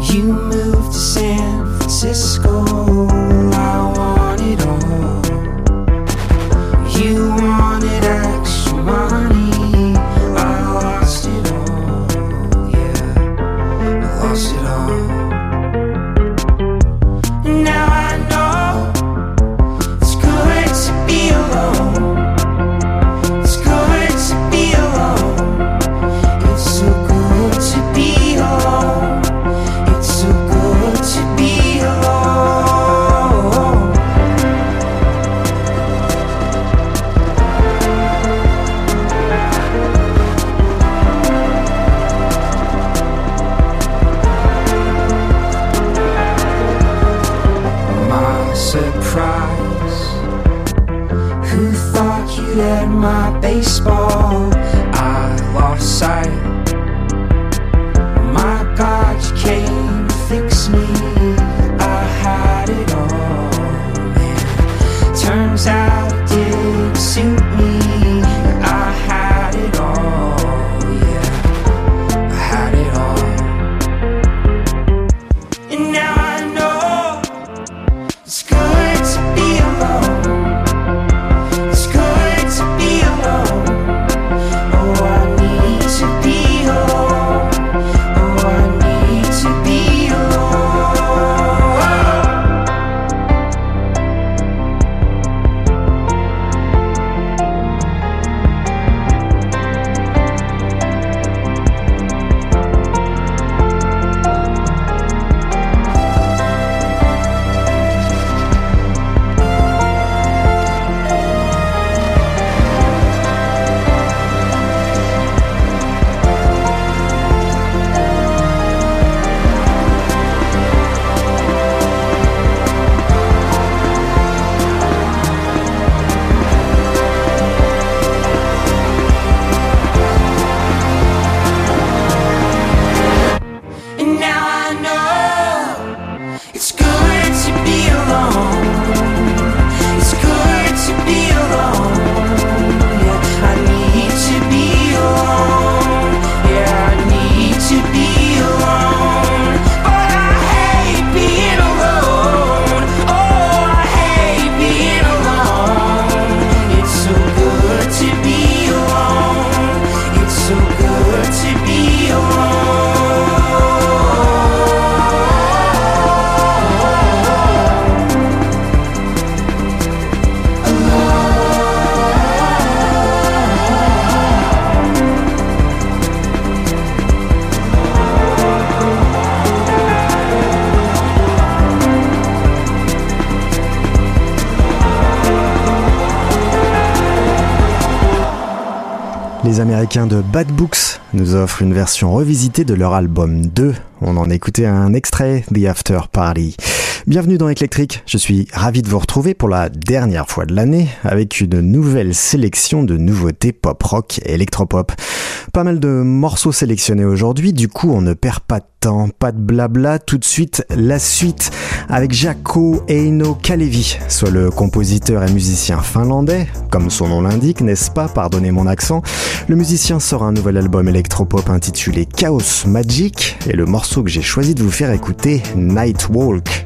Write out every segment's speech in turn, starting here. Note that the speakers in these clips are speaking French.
You moved to San Francisco. I want it all. You wanted extra money. I lost it all. Yeah, I lost it all. And now I know it's good to be alone. It's good to be alone. It's so good to be alone. It's so good to be alone. My surprise. Who thought you'd had my baseball? I lost sight. My God, you came to fix me. I had it all, man. Turns out it didn't suit me. I had it all, yeah. I had it all. And now I know it's good to be alone. It's good to be alone. Oh, I need to be alone. Oh, I need to be alone. And now I know it's good to be alone. It's good to be alone. Yeah, I need to be alone. Yeah, I need to be alone. But I hate being alone. Oh, I hate being alone. It's so good to be alone. It's so good to be alone. Les Américains de Bad Books nous offrent une version revisitée de leur album 2. On en écoutait un extrait, The After Party. Bienvenue dans Éclectrique, je suis ravi de vous retrouver pour la dernière fois de l'année avec une nouvelle sélection de nouveautés pop-rock et électropop. Pas mal de morceaux sélectionnés aujourd'hui, du coup on ne perd pas de temps, pas de blabla, tout de suite la suite avec Jaakko Eino Kalevi, soit le compositeur et musicien finlandais, comme son nom l'indique, n'est-ce pas, pardonnez mon accent. Le musicien sort un nouvel album électropop intitulé Chaos Magic et le morceau que j'ai choisi de vous faire écouter, Night Walk.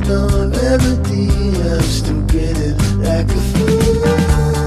no remedy. I'm still grinning like a fool.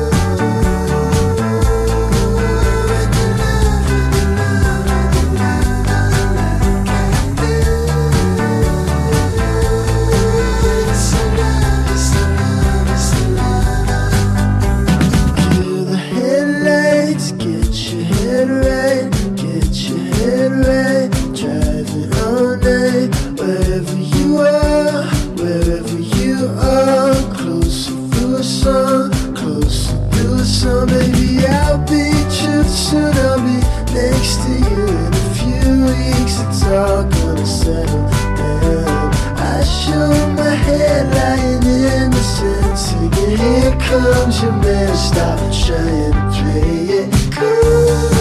Comes your man, stop trying to play it cool.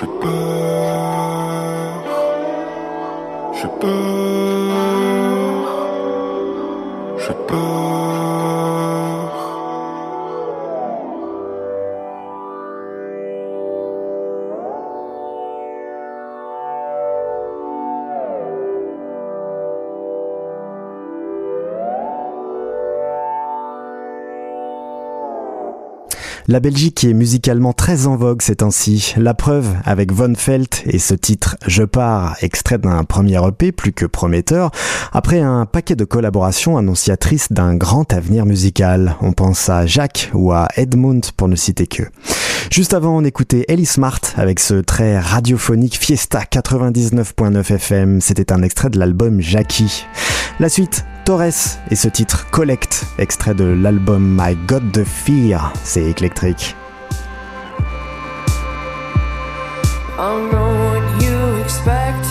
J'ai peur, j'ai peur, j'ai peur. La Belgique est musicalement très en vogue ces temps-ci. La preuve avec Von Felt et ce titre « Je pars », extrait d'un premier EP plus que prometteur, après un paquet de collaborations annonciatrices d'un grand avenir musical. On pense à Jacques ou à Edmund pour ne citer que. Juste avant, on écoutait Ellie Smart avec ce très radiophonique Fiesta 99.9 FM. C'était un extrait de l'album Jackie. La suite, Torres et ce titre Collect, extrait de l'album My God the Fear. C'est éclectrique. I know what you expect.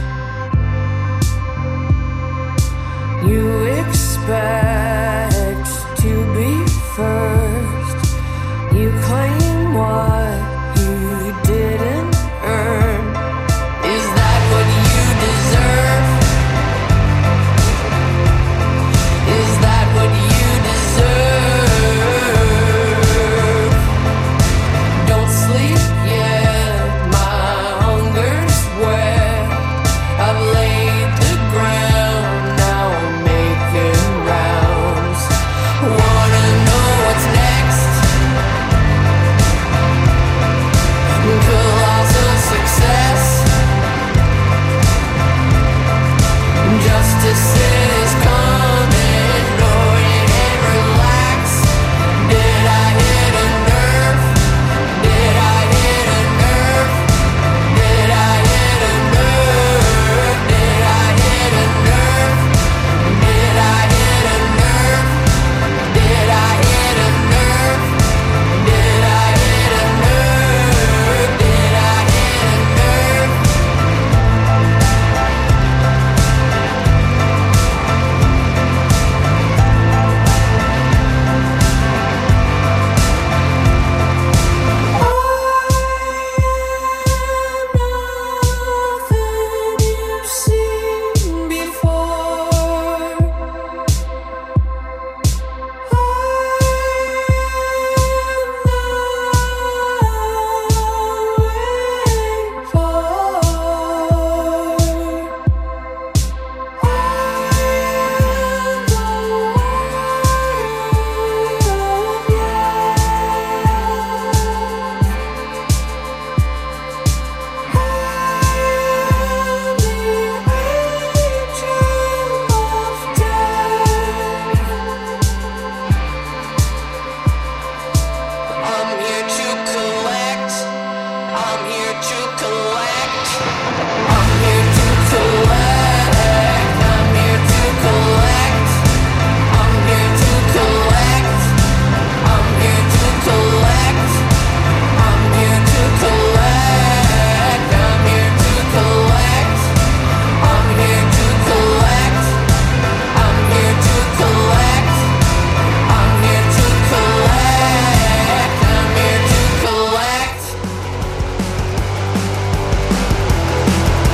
You expect to be first. You claim what you didn't earn. Is that what you deserve? Is that what you deserve? Don't sleep yet, my hunger's wet. I've laid the ground, now I'm making rounds. Wanna know what's next? Colossal success. Justice is coming, Lord, and relax. Did I hit a nerve? Did I hit a nerve? Did I hit a nerve? Did I hit a nerve? Did I hit a nerve? Did I hit a nerve? Did I hit a nerve? Did I hit a nerve? Nothing you've seen before. I'm here to collect. I'm here to collect. I'm here to collect. I'm here to collect. I'm here to collect. I'm here to collect. I'm here to collect. I'm here to collect. I'm here to collect. I'm here to collect. I'm here to collect. I'm here to collect.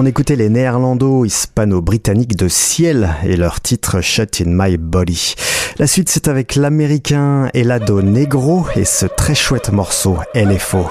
On écoutait les néerlando-hispano-britanniques de Ciel et leur titre Shut in My Body. La suite, c'est avec l'américain Helado Negro et ce très chouette morceau LFO.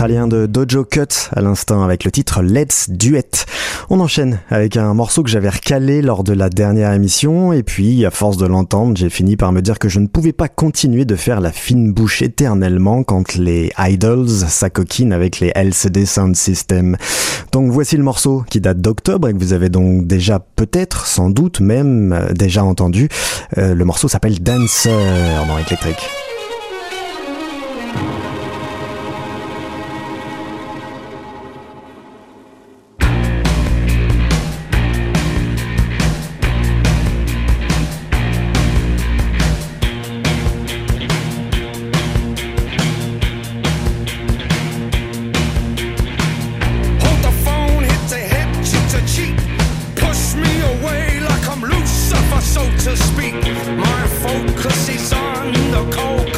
australien de Dojo Cut à l'instant avec le titre Let's Duet. On enchaîne avec un morceau que j'avais recalé lors de la dernière émission et puis à force de l'entendre, j'ai fini par me dire que je ne pouvais pas continuer de faire la fine bouche éternellement quand les Idols s'acoquinent avec les LCD Sound System. Donc voici le morceau qui date d'octobre et que vous avez donc déjà peut-être, sans doute même déjà entendu. Le morceau s'appelle Dancer dans Eclectric. So to speak, my focus is on the cold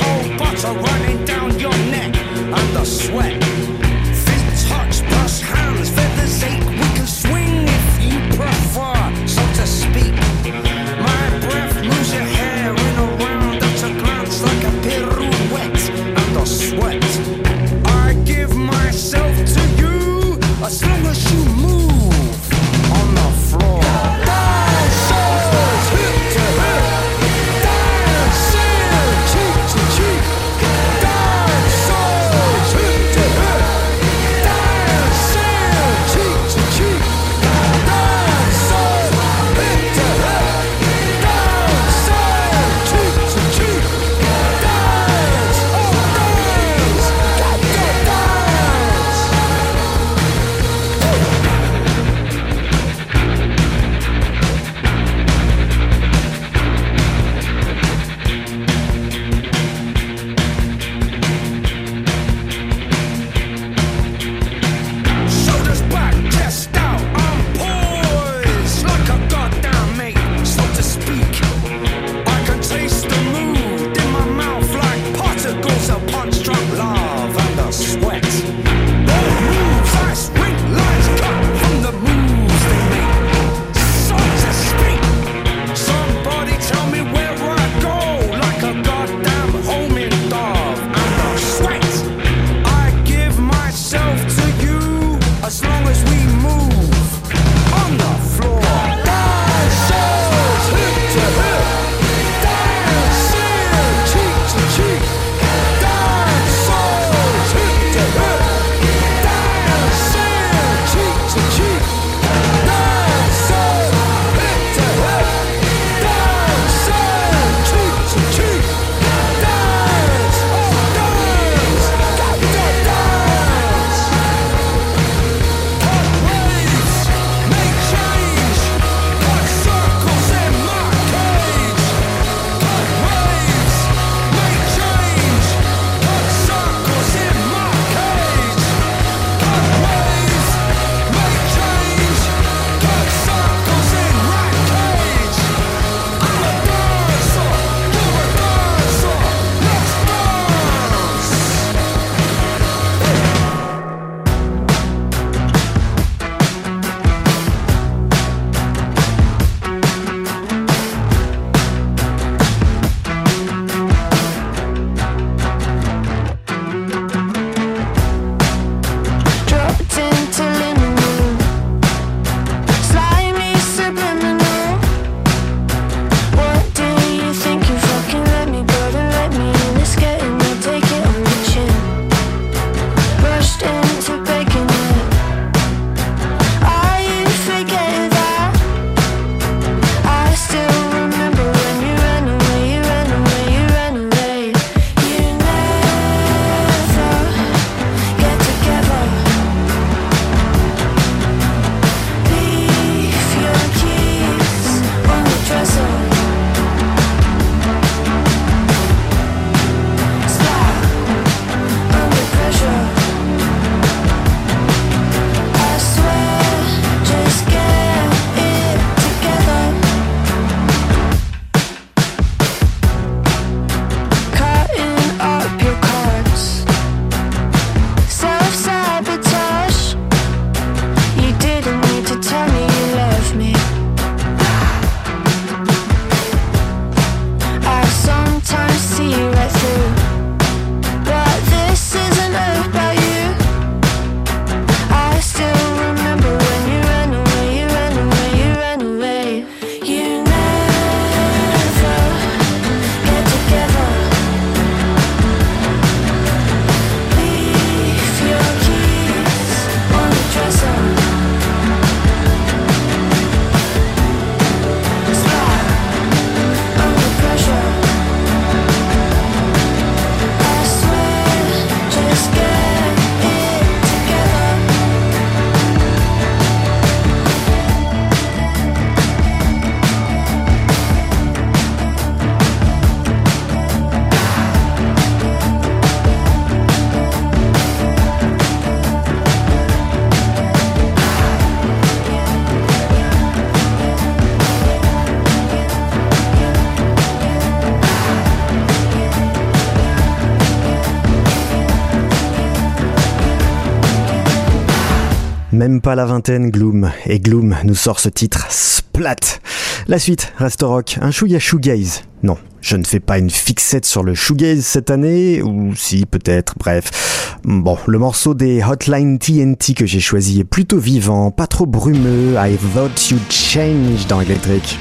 Même pas la vingtaine, Gloom. Et Gloom nous sort ce titre, Splat. La suite reste rock, un chouïa shoegaze. Non, je ne fais pas une fixette sur le shoegaze cette année, ou si, peut-être, bref. Bon, le morceau des Hotline TNT que j'ai choisi est plutôt vivant, pas trop brumeux. I Thought You'd Change dans Electric.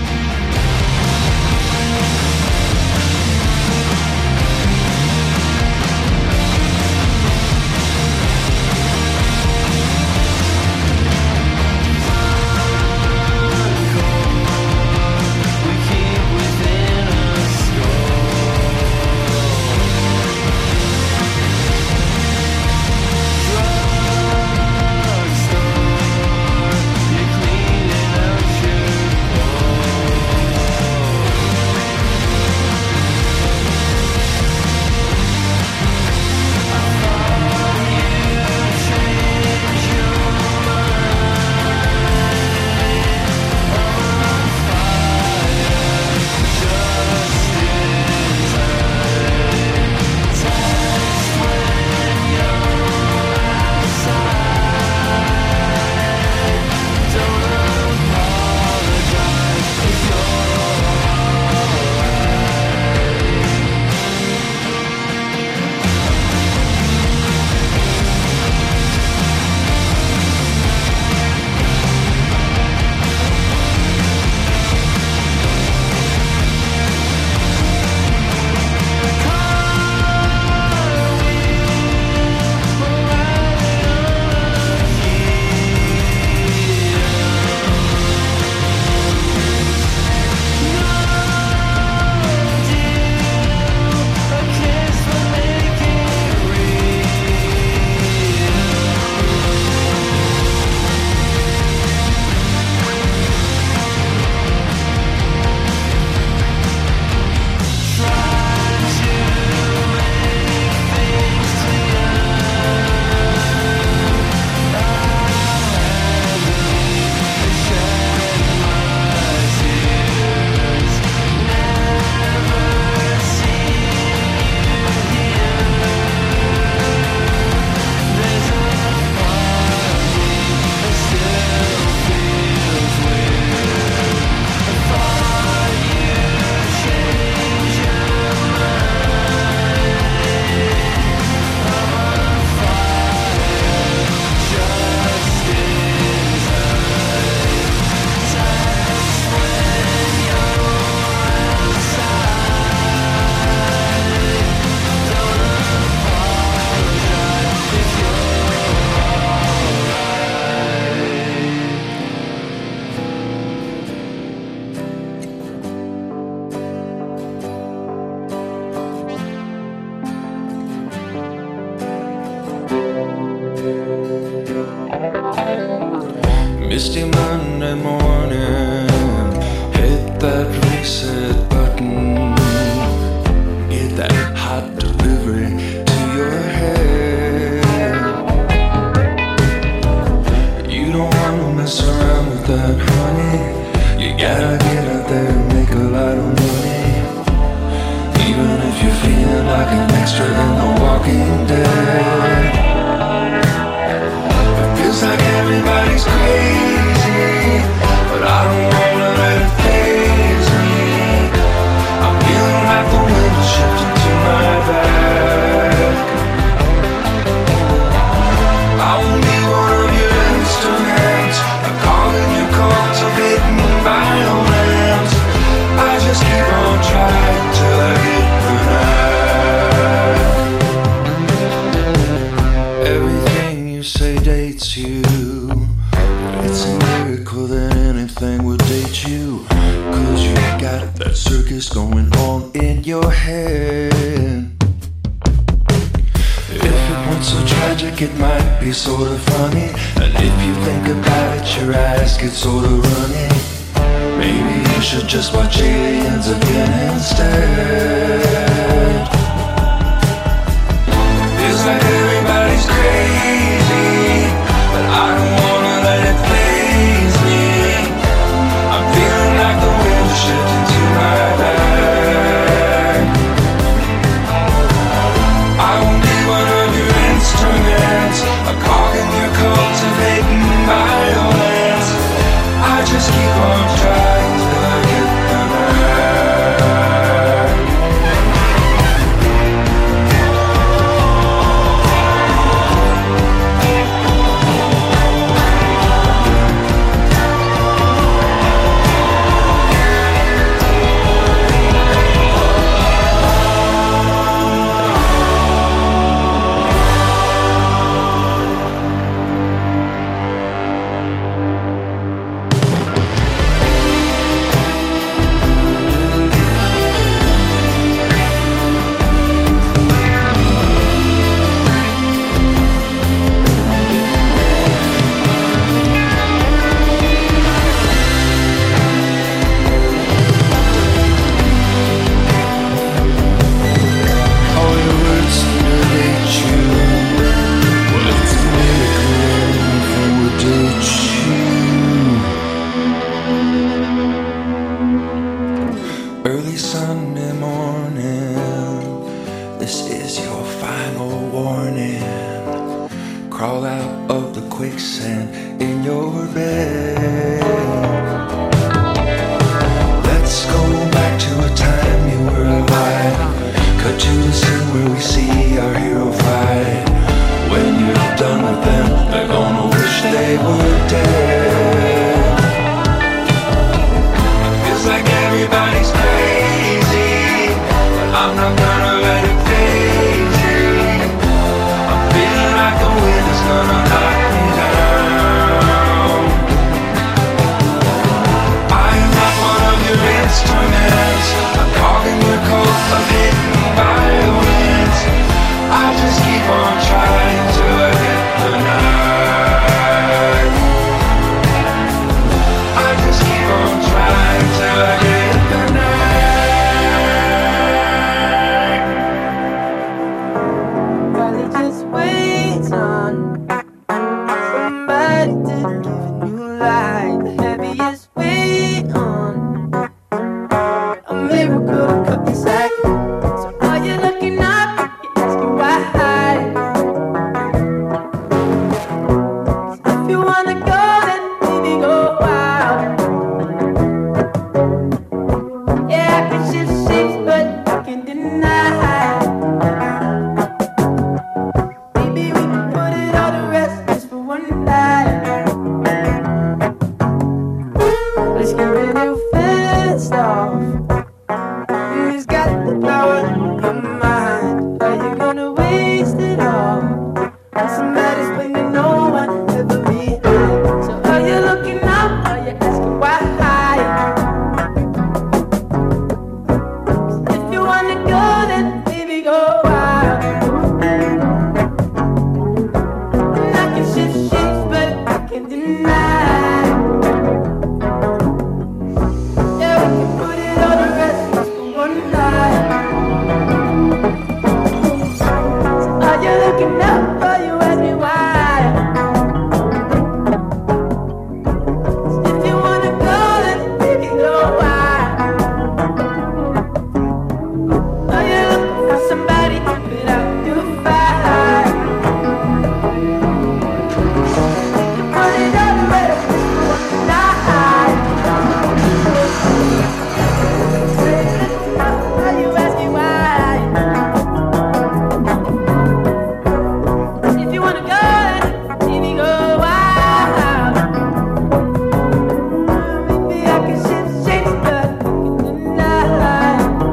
Misty Monday morning, hit that reset button, get that hot delivery to your head. You don't wanna mess around with that, honey. You gotta get out there and make a lot of money, even if you're feeling like an extra in The Walking Dead. Feels like everybody's crazy, but I don't wanna let it faze me. I'm feeling like the wind is shifting to my back. I won't be one of your instruments, a calling you cultivating violence. I just keep on trying till I get burned. Everything you say dates you. It's a miracle that anything would date you, 'cause you got that circus going on in your head. If it weren't so tragic, it might be sort of funny, and if you think about it, your eyes get sort of runny. Maybe you should just watch Aliens again instead. Feels like everybody's crazy, but I don't wanna let it faze me. I'm feeling like the wind is shifting to my back. I won't be one of your instruments, a cog in your cultivate dancing in your bed. Let's go back to a time you were alive. Cut to a scene where we see our hero fight. When you're done with them, they're gonna wish they were dead. Feels like everybody's crazy, but I'm not gonna let it fade me. I'm feeling like the wind is gonna knock me down. I am not one of your instruments. I'm carving your coat of hidden violence. I just keep on trying till I get the night. I just keep on trying till I get the night. Probably just waits on somebody to give a new light. The heaviest weight on a miracle to cut the sack. So are you looking up? You're asking why. 'Cause if you wanna go, then maybe go wild. Yeah, I can shift shapes, but I can't deny. Maybe we can put it all to rest just for one night. Let's get ready to fast off. Who's got the power in your mind? Are you gonna waste it all on somebody's when you know one ever behind? So are you looking up? Are you asking why? If you wanna go, then baby go wild. And I can shift shapes, but I can't deny. Yeah, we can put it all to rest just for one night. So are you looking up? Are you asking why? If you wanna go, then baby go wild. Are you looking for somebody to put out your fire? You put it all to rest just for one night. Are you asking why? If you wanna go, then baby go wild. Maybe I can shift shapes, but I can deny.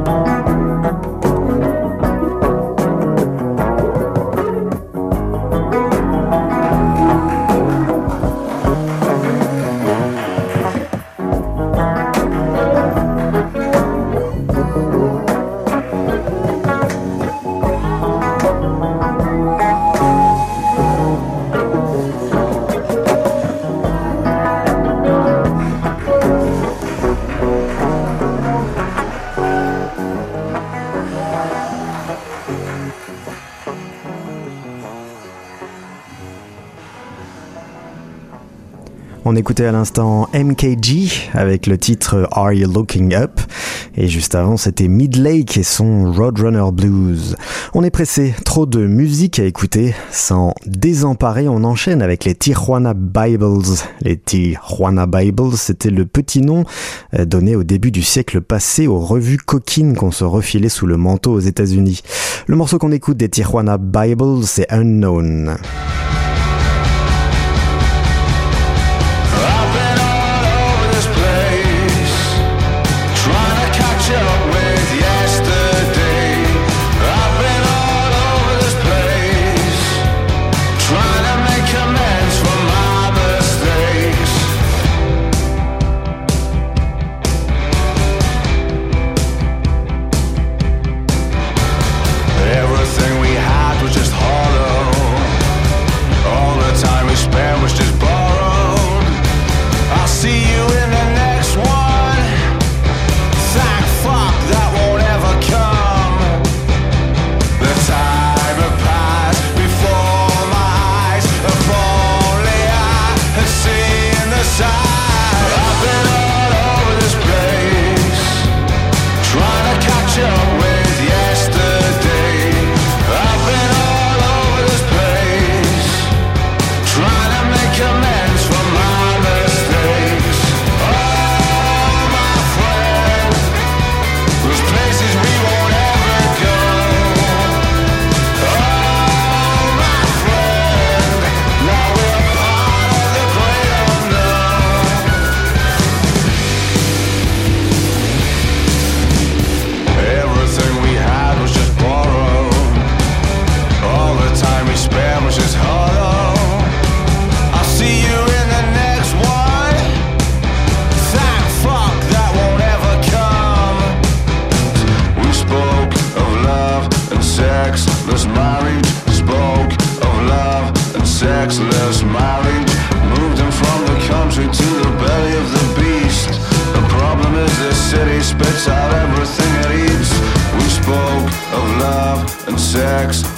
On écoutait à l'instant MKG avec le titre Are You Looking Up? Et juste avant, c'était Midlake et son Roadrunner Blues. On est pressé, trop de musique à écouter. Sans désemparer, on enchaîne avec les Tijuana Bibles. Les Tijuana Bibles, c'était le petit nom donné au début du siècle passé aux revues coquines qu'on se refilait sous le manteau aux États-Unis. Le morceau qu'on écoute des Tijuana Bibles, c'est Unknown. Everything we had was just hollow.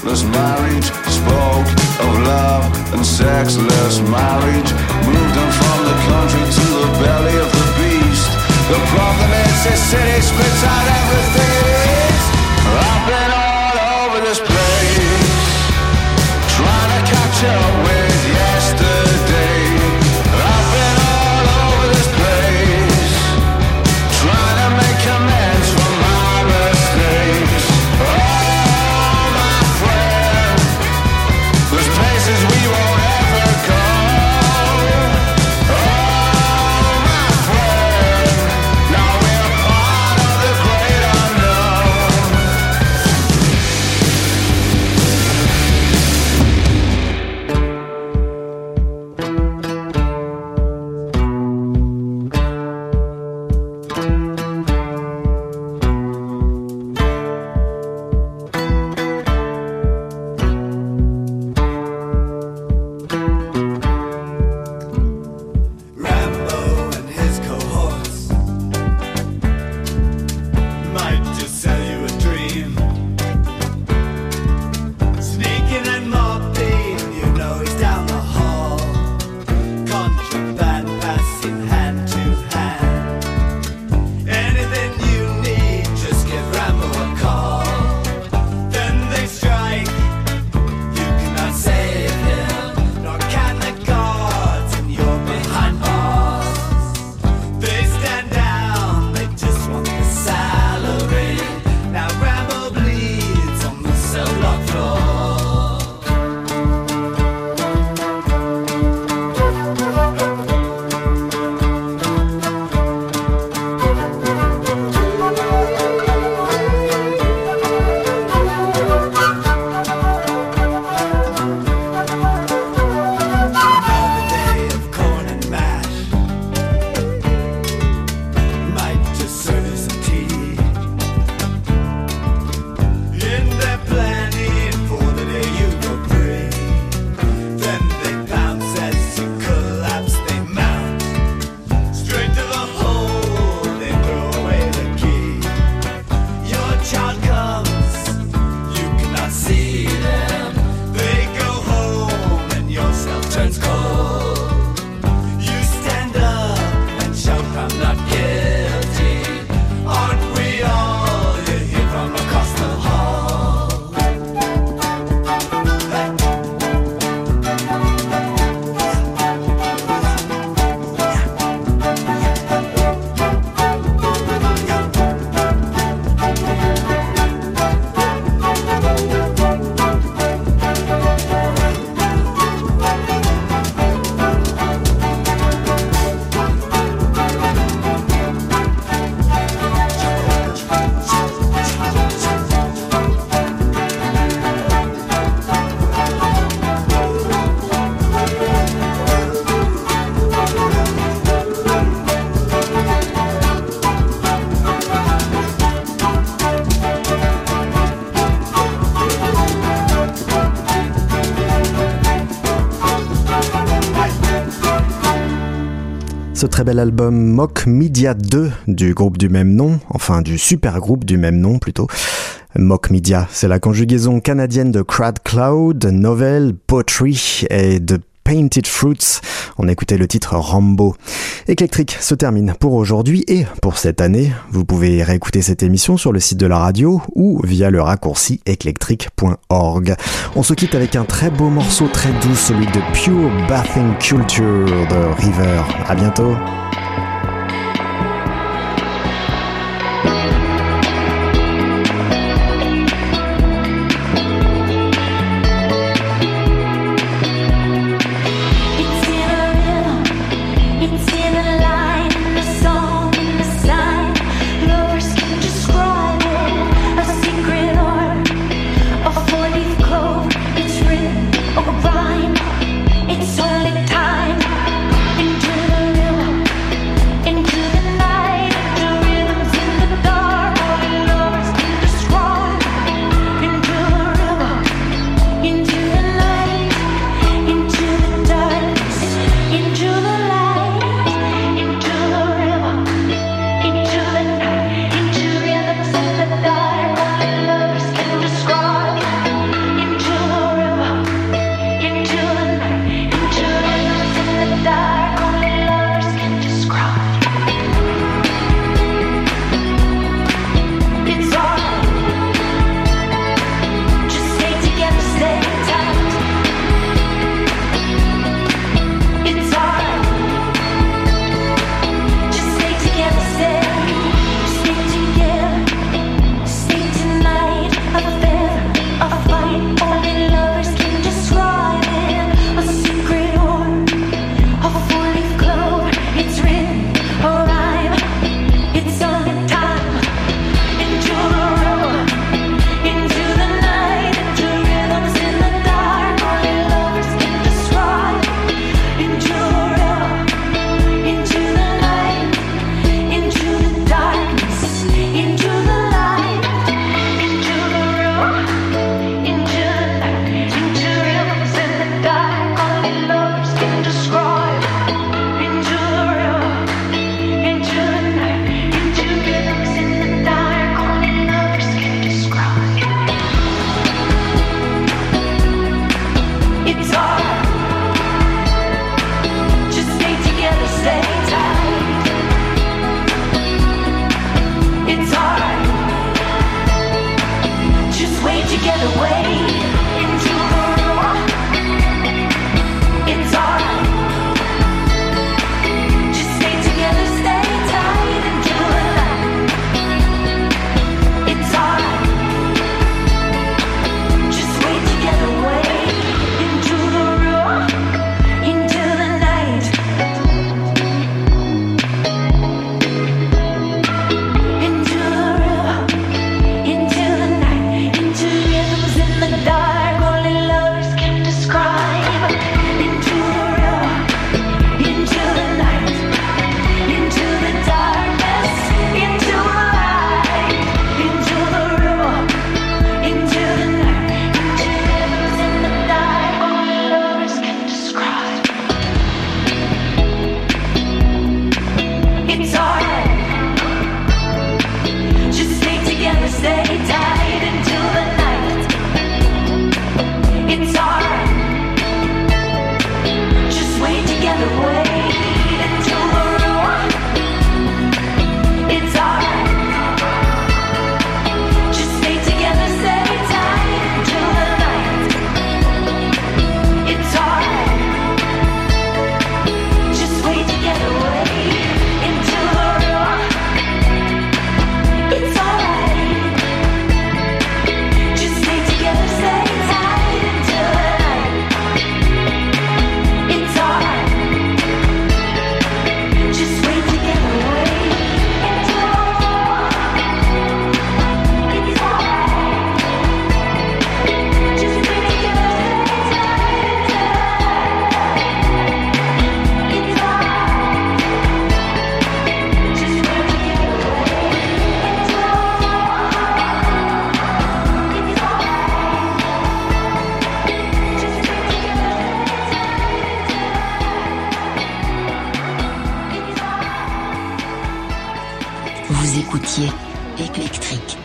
sexless marriage. Spoke of love and sexless marriage. Moved them from the country to the belly of the beast. The problem is this city spits out everything it is. I've been all over this place, trying to catch up with yesterday. I've been all over this place, trying to make amends for my mistakes. Oh, my friend, there's places we won't ever go. Oh, my friend, now we're part of the great unknown. Rambo and his cohorts might just sell you a dream. Sneaking and mopping, you know he's down the hall. Contraband passing hand to hand. Anything you need, just give Rambo a call. Then they strike. You cannot save him, nor can the guards, and you're behind bars. They stand down, they just want the salary. Now Rambo bleeds on the cell block floor. Another day of corn and mash might just serve as a tea. In their planning for the day you go free. Then they bounce as you collapse, they mount straight to the hole, they throw away the key. Your child comes, you cannot see them. They go home and your cell turns cold. You stand up and shout, I'm not guilty. Aren't we all? You hear from across the hall. Ce très bel album Mock Media 2 du groupe du même nom, enfin du super groupe du même nom plutôt. Mock Media, c'est la conjugaison canadienne de Crowd Cloud, Novel, Poetry et de Painted Fruits. On écoutait le titre Rambo. Éclectrique se termine pour aujourd'hui et pour cette année. Vous pouvez réécouter cette émission sur le site de la radio ou via le raccourci eclectric.org. On se quitte avec un très beau morceau très doux, celui de Pure Bathing Culture de River. À bientôt. It's in a line, in the song, in the sign. Lovers can describe it, a secret or a four-leaf clover. It's written or a rhyme. It's only time into the river. Vous écoutiez Éclectrique.